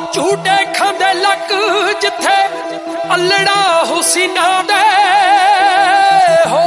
ਝੂਟੇ ਖਾਂਦੇ ਲੱਕ ਜਿੱਥੇ ਅਲੜਾ ਹੁਸੀਨਾ ਦੇ ਹੋ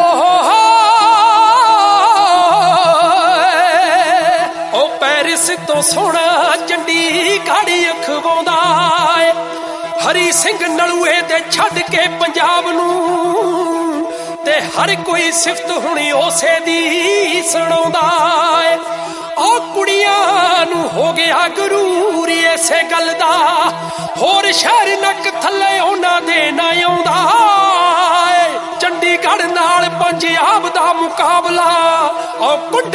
ਉਹ ਪੈਰਿਸ ਤੋਂ ਸੋਹਣਾ ਚੰਡੀਗੜ੍ਹ ਅਖਵਾਉਂਦਾ ਏ ਹਰੀ ਸਿੰਘ ਨਲੂਏ ਤੇ ਛੱਡ ਕੇ ਪੰਜਾਬ ਨੂੰ ਤੇ ਹਰ ਕੋਈ ਸਿਫਤ ਹੁਣੀ ਉਸੇ ਦੀ ਸੁਣਾਉਂਦਾ ਏ ਉਹ ਕੁੜੀਆਂ ਨੂੰ ਹੋ ਗਿਆ ਗਰੂਰ ਇਸੇ ਗੱਲ ਦਾ ਹੋਰ ਸ਼ਹਿਰ ਨੱਕ ਥੱਲੇ ਉਹਨਾਂ ਦੇ ਨਾ ਆਉਂਦਾ ਏ ਚੰਡੀਗੜ੍ਹ ਨਾਲ ਪੰਜਾਬ ਦਾ ਮੁਕਾਬਲਾ ਉਹ